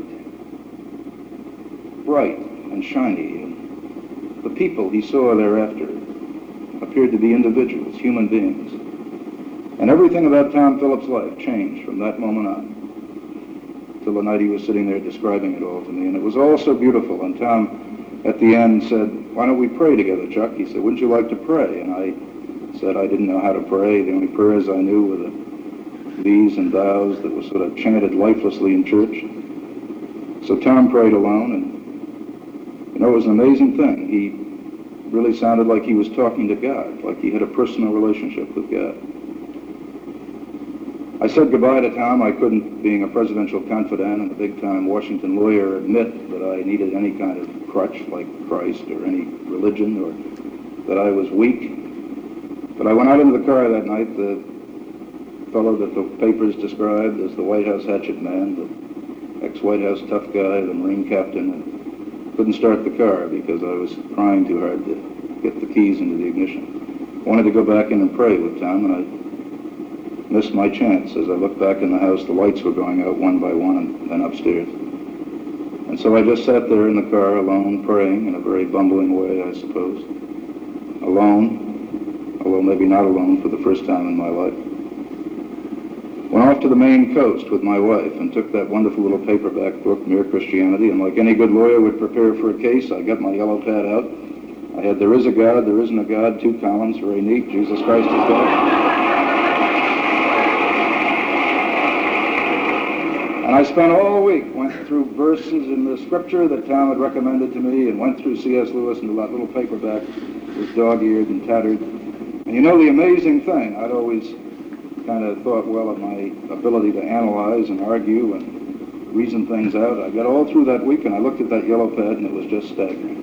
bright and shiny. And the people he saw thereafter appeared to be individuals, human beings. And everything about Tom Phillips' life changed from that moment on, till the night he was sitting there describing it all to me. And it was all so beautiful. And Tom, at the end, said, why don't we pray together, Chuck? He said, wouldn't you like to pray? And I said I didn't know how to pray. The only prayers I knew were the these and thous that were sort of chanted lifelessly in church. So Tom prayed alone, and you know, it was an amazing thing. He really sounded like he was talking to God, like he had a personal relationship with God. I said goodbye to Tom. I couldn't, being a presidential confidant and a big-time Washington lawyer, admit that I needed any kind of crutch like Christ or any religion, or that I was weak. But I went out into the car that night, the fellow that the papers described as the White House hatchet man, the ex-White House tough guy, the Marine captain, and couldn't start the car because I was trying too hard to get the keys into the ignition. I wanted to go back in and pray with Tom, and I missed my chance. As I looked back in the house, the lights were going out one by one and then upstairs. And so I just sat there in the car alone, praying in a very bumbling way, I suppose. Alone, although maybe not alone for the first time in my life. Went off to the Maine coast with my wife and took that wonderful little paperback book, Mere Christianity, and like any good lawyer would prepare for a case, I got my yellow pad out. I had There Is a God, There Isn't a God, 2 columns, very neat, Jesus Christ is God. And I spent all week, went through verses in the scripture that Tom had recommended to me, and went through C.S. Lewis, and that little paperback was dog-eared and tattered. And you know the amazing thing, I'd always kind of thought well of my ability to analyze and argue and reason things out. I got all through that week, and I looked at that yellow pad, and it was just staggering.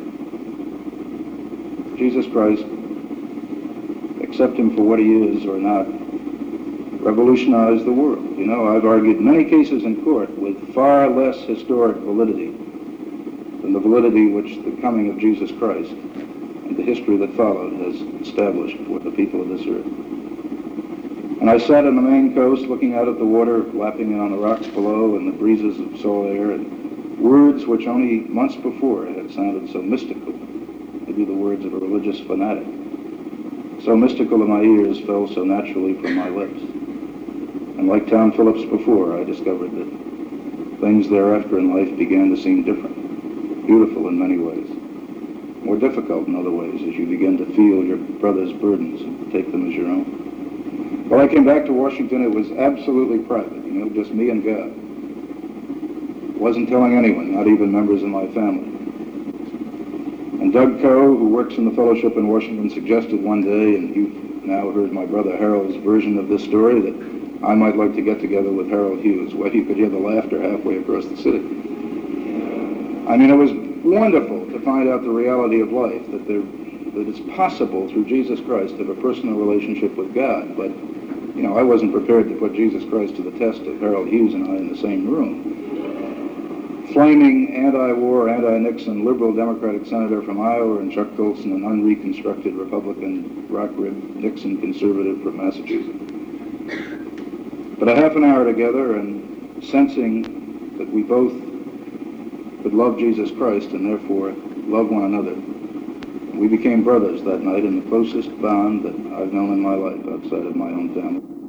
Jesus Christ, accept him for what he is or not, revolutionized the world. You know, I've argued many cases in court with far less historic validity than the validity which the coming of Jesus Christ and the history that followed has established for the people of this earth. And I sat on the Maine coast looking out at the water, lapping on the rocks below and the breezes of salt air, and words which only months before had sounded so mystical, maybe the words of a religious fanatic. So mystical that my ears fell so naturally from my lips. And like Tom Phillips before, I discovered that things thereafter in life began to seem different, beautiful in many ways, more difficult in other ways as you begin to feel your brother's burdens and take them as your own. When I came back to Washington, it was absolutely private, you know, just me and God. Wasn't telling anyone, not even members of my family. And Doug Coe, who works in the fellowship in Washington, suggested one day, and you've now heard my brother Harold's version of this story, that I might like to get together with Harold Hughes. Well, you could hear the laughter halfway across the city. I mean, it was wonderful to find out the reality of life, that it's possible through Jesus Christ to have a personal relationship with God. But, you know, I wasn't prepared to put Jesus Christ to the test of Harold Hughes and I in the same room. Flaming anti-war, anti-Nixon, liberal Democratic senator from Iowa, and Chuck Colson, an unreconstructed Republican, rock-ribbed Nixon conservative from Massachusetts. But a half an hour together, and sensing that we both could love Jesus Christ and therefore love one another, we became brothers that night in the closest bond that I've known in my life outside of my own family.